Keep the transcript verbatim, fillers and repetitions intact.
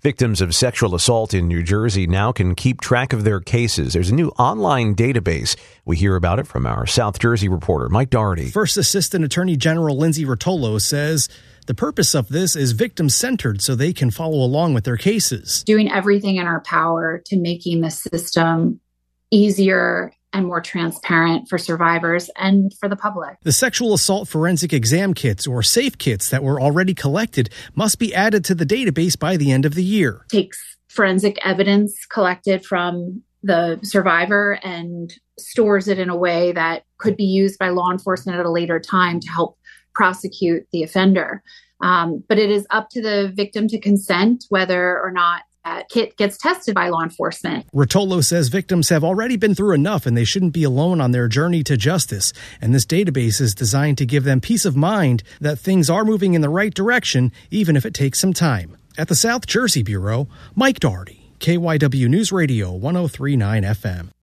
Victims of sexual assault in New Jersey now can keep track of their cases. There's a new online database. We hear about it from our South Jersey reporter, Mike Doherty. First Assistant Attorney General Lindsay Rotolo says the purpose of this is victim-centered so they can follow along with their cases. Doing everything in our power to making the system easier and more transparent for survivors and for the public. The sexual assault forensic exam kits, or SAFE kits, that were already collected must be added to the database by the end of the year. Takes forensic evidence collected from the survivor and stores it in a way that could be used by law enforcement at a later time to help prosecute the offender. Um, but it is up to the victim to consent whether or not that kit gets tested by law enforcement. Rotolo says victims have already been through enough and they shouldn't be alone on their journey to justice. And this database is designed to give them peace of mind that things are moving in the right direction, even if it takes some time. At the South Jersey Bureau, Mike Doherty, K Y W News Radio, one oh three point nine F M.